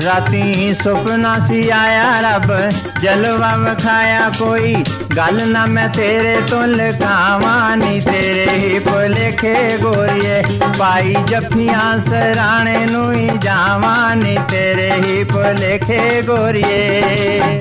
राती सुपना सी आया रब जलवा विखाया कोई गल ना मैं तेरे तो लखावा नी तेरे ही भुलेखे गोरिए पाई जफियां सराणे नू ही जावा नी तेरे ही भुलेखे गोरिए।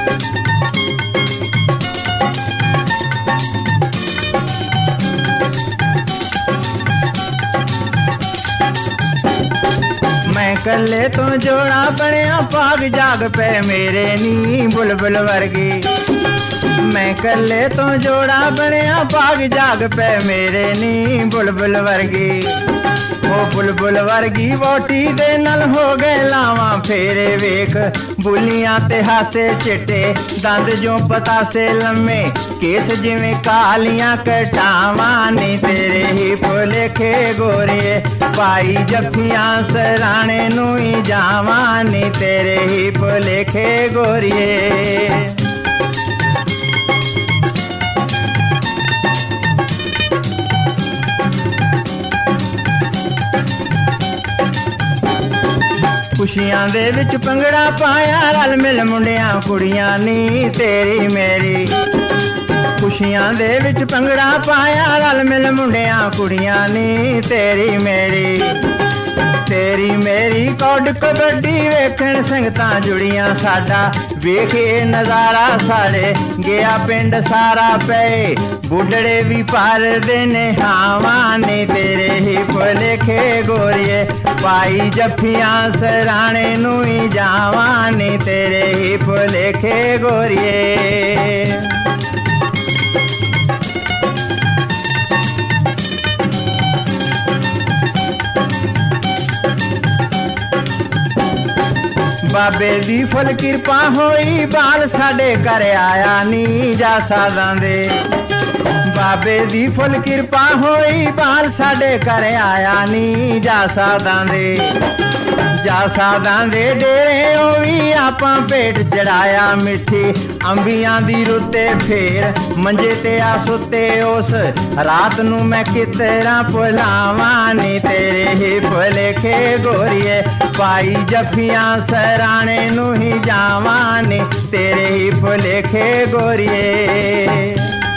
मैं कले तो जोड़ा बनया पाग जाग पे मेरे नी बुलबुल वर्गी। मैं कले तो जोड़ा बनया पाग जाग पे मेरे नी बुलबुल वर्गी। वो बुलबुल वर्गी वोटी दे नल हो गए लावा फेरे वेख बुलियां ते हासे चिट्टे दंद जो पतासे लम्मे केस जिवें कालियां कटावा नी तेरे ही भुलेखे गोरिए पाई जफियां सराणे नू ही जावा नी तेरे ही भुलेखे गोरिए। खुशियां दे विच भंगड़ा पाया रल मिल मुंडियां कुड़ियां नी तेरी मेरी। खुशियां दे विच भंगड़ा पाया रल मिल मुंडियां कुड़ियां नी तेरी मेरी। तेरी मेरी कौड कबड्डी वेखण संगतां जुड़ियां साडा वेखे नजारा साड़े गया पिंड सारा पे बुढ़ड़े भी पार देने हावा नी तेरे ही भुलेखे गोरिए पाई जफियां सराणे नू ही जावा नी तेरे ही भुलेखे गोरिए। बाबे दी फुल किरपा होई बाल साडे घर आया नी जा सादां दे। बाबे दी फुल किरपा होई बाल साडे घर आया नी जा सादां दे। जा सादां दे डेरे ओवी आपां पेट चढ़ाया मिठी अंबियां दी रुते फेर मंजे ते आ सुते उस रात नू मैं कितरा भुलावा नी तेरे ही भुलेखे गोरिए पाई जफियां सराणे नू ही जावा नी तेरे ही भुलेखे गोरिए।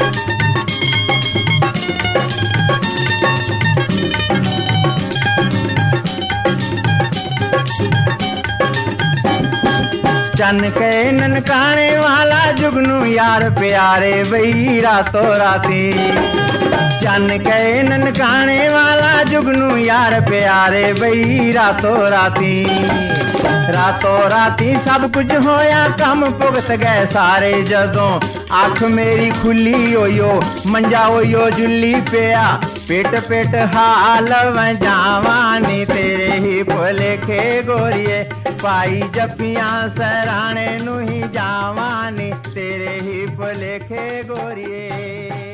चन के ननकाने वाला जुगनू यार प्यारे बई रातों राती। चन के ननकाने वाला जुगनू यार प्यारे बई रातों राती। रातों राती सब कुछ होया कम भुगत गए सारे जदों अख मेरी खुली होयो मंजा होयो जुली पिया पेट पेट हाल जावा नी तेरे ही भुलेखे गोरिए पाई जफियां सराणे नू ही जावा नी तेरे ही भुलेखे गोरिए।